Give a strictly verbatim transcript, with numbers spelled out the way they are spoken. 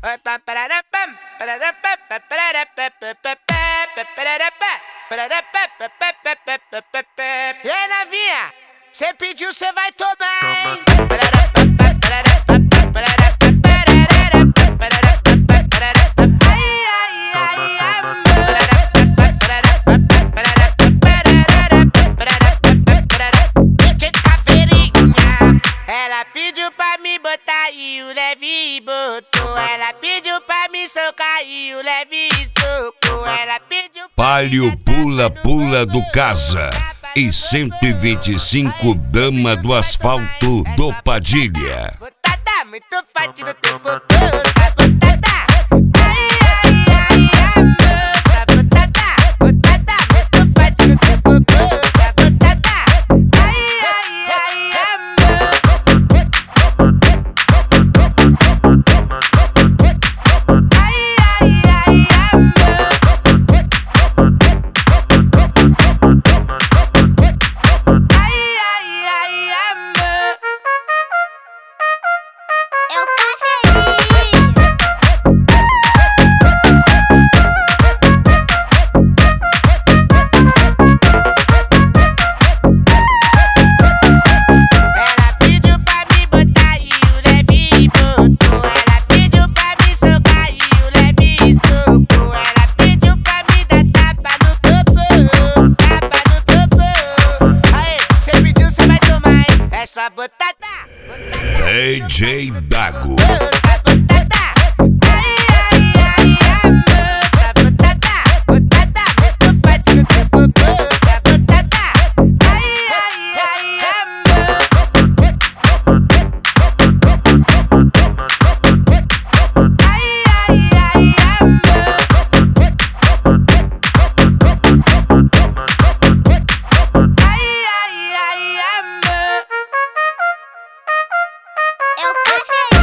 E aí, novinha, cê pediu, cê vai tomar, hein? Ela pediu pra me botar e o leve botou. Ela pediu pra me socar e o leve socou. Ela pediu. Palio pula pula do casa e cento e vinte e cinco dama do asfalto do Padilha. Botada muito forte no teu popô, botada. Ai, ai, ai, ai, moça, botada. Botada muito forte no teu popô, botada. Ai, ai, ai, amor. Ai, ai, ai, amor. Ai, ai, ai, amor. Eu cachei. Ela pediu pra me botar e o leve botou. Ela pediu pra me socar e o leve socou. Ela pediu pra me dar tapa no popô, tapa no popô. Aê, cê pediu, cê vai tomar, hein? É só botada, botada. D J Dago. Moça, botada. Ai, ai, ai, a moça, botada. Botada muito forte no teu popô, botada. Ai, ai, ai, amor. Ai, ai, ai, amor. Ai, ai, ai, amor. Eu cachei.